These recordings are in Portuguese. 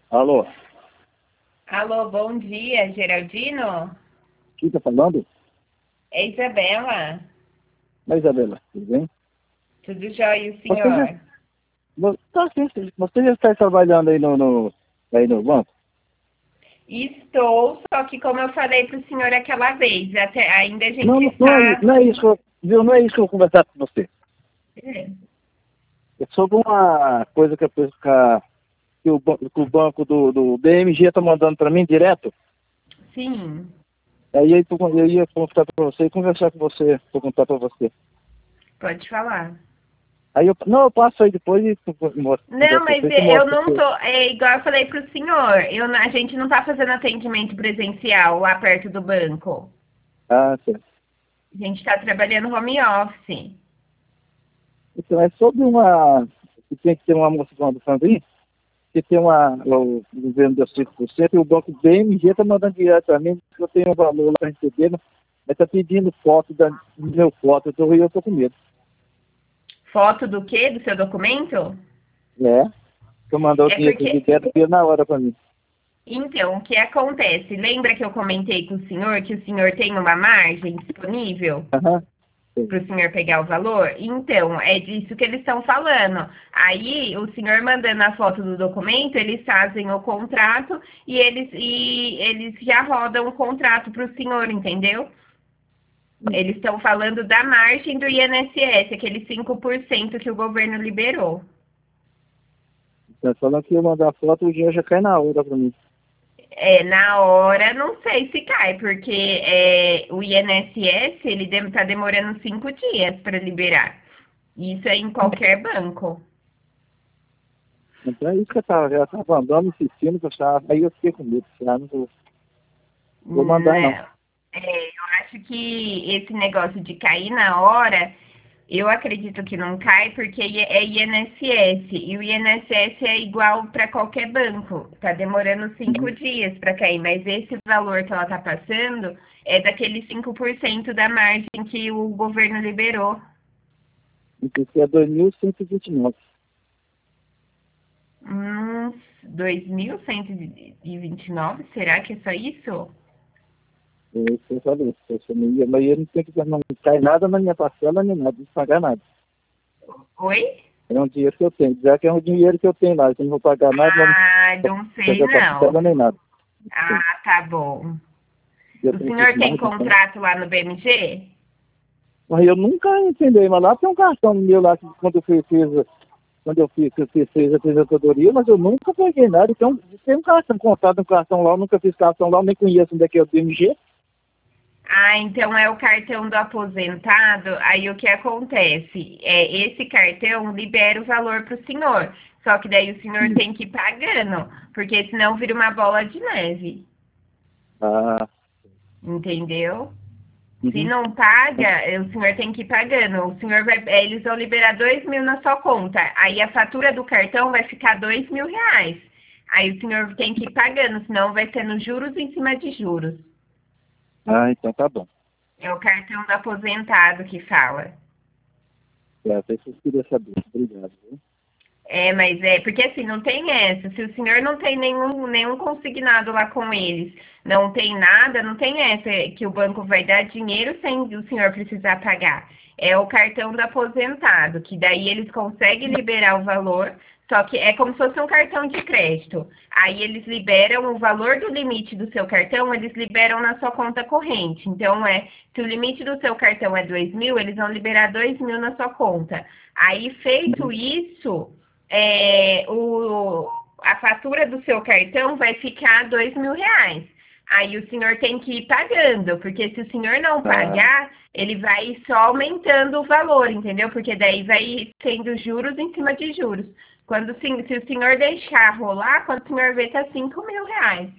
Alô, Alô, bom dia, Geraldino? quem tá falando? É Isabela. Mas, Isabela, tudo bem? Tudo jóia, e o Você já, senhor? tá, sim, você já está trabalhando aí no banco? Estou, só que como eu falei para o senhor aquela vez, até ainda a Não, gente não está... é isso, viu? Não é isso que eu vou conversar com você. É, É sobre uma coisa que o banco do BMG está mandando para mim direto. sim, Aí eu ia contar para você e conversar com você, perguntar para você. pode falar. Aí eu passo aí depois e mostro, Não, converso com mas você e eu mostro pra não você. tô... É igual eu falei para o senhor, a gente não está fazendo atendimento presencial lá perto do banco. Ah, certo. A gente está trabalhando home office. Então, é sobre uma... que tem que ter uma moça falando aí, que tem o governo deu 5% e o banco BMG está mandando direto para mim, que eu tenho um valor lá para receber, mas está pedindo foto do meu foto, eu estou com medo. Foto do quê? Do seu documento? É, que eu mandar o É dinheiro que porque ele quer na hora para mim. Então, o que acontece? Lembra que eu comentei com o senhor que o senhor tem uma margem disponível Aham, sim. para o senhor pegar o valor? Então, é disso que eles estão falando. Aí, o senhor mandando a foto do documento, eles fazem o contrato e eles já rodam o contrato para o senhor, entendeu? Eles estão falando da margem do INSS, aquele 5% que o governo liberou. Então, falando que eu mandar foto, o dinheiro já cai na hora para mim. É, na hora, não sei se cai, porque o INSS, ele tá demorando 5 dias para liberar. Isso é em qualquer banco. Então é isso que já estava andando, insistindo, que eu estava, aí eu fiquei com medo, não vou mandar não. Não. Eu acho que esse negócio de cair na hora, eu acredito que não cai, porque é INSS. E o INSS é igual para qualquer banco. Tá demorando cinco Uhum. dias para cair, mas esse valor que ela tá passando é daquele 5% da margem que o governo liberou. Então, isso é 2.129. 2.129? Será que é só isso? É isso que eu falei. Mas eu não tenho que não cai nada na minha parcela, nem nada, não pagar nada. Oi? É um dinheiro que eu tenho. Já que é um dinheiro que eu tenho lá, que eu não vou pagar nada, não Ah, não vou sei pagar parcela não. nem nada. Sim. Ah, tá bom. Eu O preciso senhor tem mais, então. contrato lá no BMG? Mas eu nunca entendi, mas lá tem um cartão meu lá, que quando eu fiz a aposentadoria, mas eu nunca paguei nada. Então, tem um cartão, um cartão lá, eu nunca fiz cartão lá, eu nem conheço onde é que é o DMG. Ah, então é o cartão do aposentado. Aí o que acontece? Esse cartão libera o valor para o senhor. Só que daí o senhor tem que ir pagando, porque senão vira uma bola de neve. Ah, Entendeu? Se uhum. não paga, o senhor tem que ir pagando. O senhor eles vão liberar 2.000 na sua conta. Aí a fatura do cartão vai ficar R$ 2.000. Aí o senhor tem que ir pagando, senão vai sendo juros em cima de juros. Ah, então tá bom. É o cartão do aposentado que fala. É isso que eu queria saber. Obrigado. Viu? Mas porque assim, não tem essa. Se o senhor não tem nenhum consignado lá com eles, não tem nada, não tem essa que o banco vai dar dinheiro sem o senhor precisar pagar. É o cartão do aposentado, que daí eles conseguem liberar o valor, só que é como se fosse um cartão de crédito. Aí eles liberam o valor do limite do seu cartão, eles liberam na sua conta corrente. Então, se o limite do seu cartão é 2.000, eles vão liberar 2.000 na sua conta. Aí, feito Uhum. isso, a fatura do seu cartão vai ficar R$ 2.000. Aí o senhor tem que ir pagando, porque se o senhor não Ah, pagar, ele vai só aumentando o valor, entendeu? Porque daí vai sendo juros em cima de juros. Se o senhor deixar rolar, quando o senhor vê, tá R$ 5.000.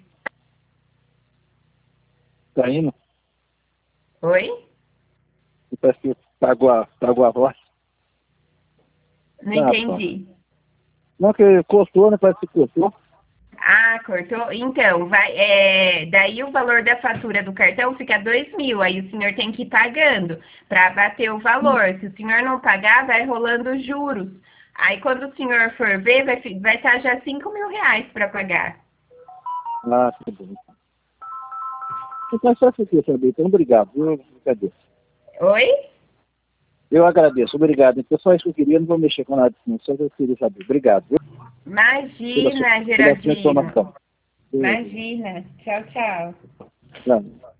tá indo? Oi? E parece que pagou a voz. Não Tá bom. entendi. Não, que cortou, né? Parece que cortou. Ah, cortou? Então, daí o valor da fatura do cartão fica 2.000, aí o senhor tem que ir pagando para bater o valor. Se o senhor não pagar, vai rolando juros. Aí quando o senhor for ver, vai estar já R$ 5.000 para pagar. Ah, tá bom. Então, só isso que eu queria saber. Então, obrigado, viu? Cadê? Oi? Eu agradeço, obrigado. Então, só isso que eu queria, não vou mexer com nada, não. Só que eu queria saber. Obrigado, viu? Imagina, Pela sua Geraldino. informação. Imagina. Tchau, tchau. Claro.